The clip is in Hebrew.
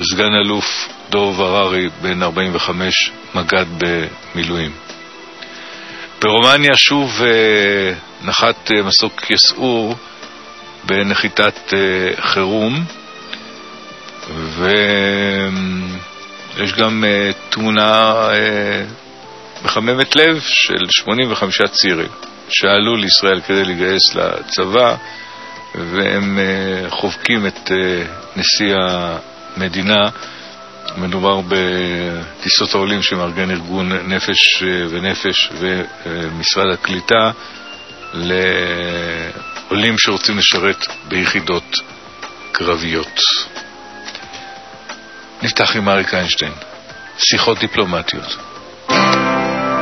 סגן אלוף דוב הררי, בן 45, מג"ד במילואים. ברומניה שוב נחת מסוק יסעור בנחיתת חירום, ויש גם תמונה מחממת לב של 85 צעירים שעלו לישראל כדי להיגייס לצבא, והם חובקים את נשיא המדינה. מדובר בטיסות העולים שמארגן ארגון נפש ונפש ומשרד הקליטה לעולים שרוצים לשרת ביחידות קרביות. נפתח עם אריק איינשטיין, שיחות דיפלומטיות.